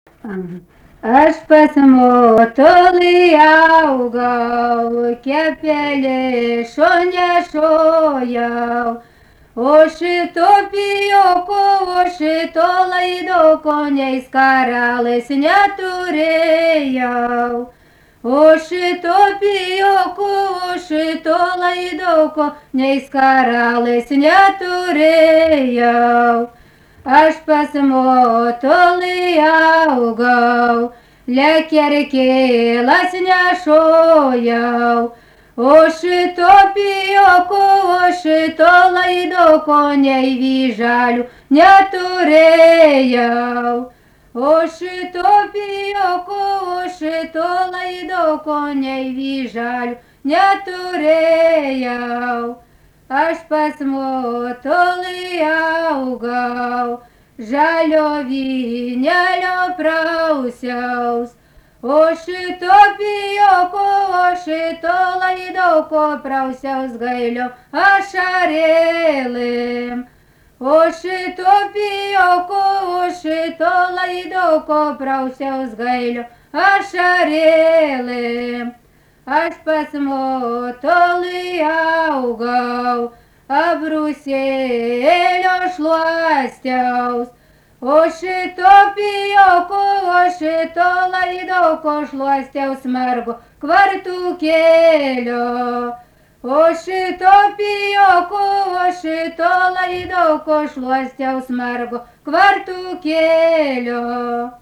Aš pas motulį augau, kepelį nešojau, o šito pijoko, o šito laidoko nei skaralės neturėjau. O šito pijoko, o šito laidoko nei skaralės neturėjau. Aš pas motulį augau, lekerkėlas nešojau, o šito pijoko, o šito laidoko nei vyžalių neturėjau. O šito pijoko, o šito laidoko nei vyžalių neturėjau. Aš pas motulį augau, žalio vynelio prausiaus, o šito pijoko, o šito laidoko prausiaus gailio ašarėlėm. O šito pijoko, o šito laidoko prausiaus gailio ašarėlėm. Aš pas motulį augau, abrusėlio šluostiaus, o šito pijoko, o šito laidoko šluostiaus margo kvartukėlio. O šito pijoko, o šito laidoko šluostiaus margo kvartukėlio.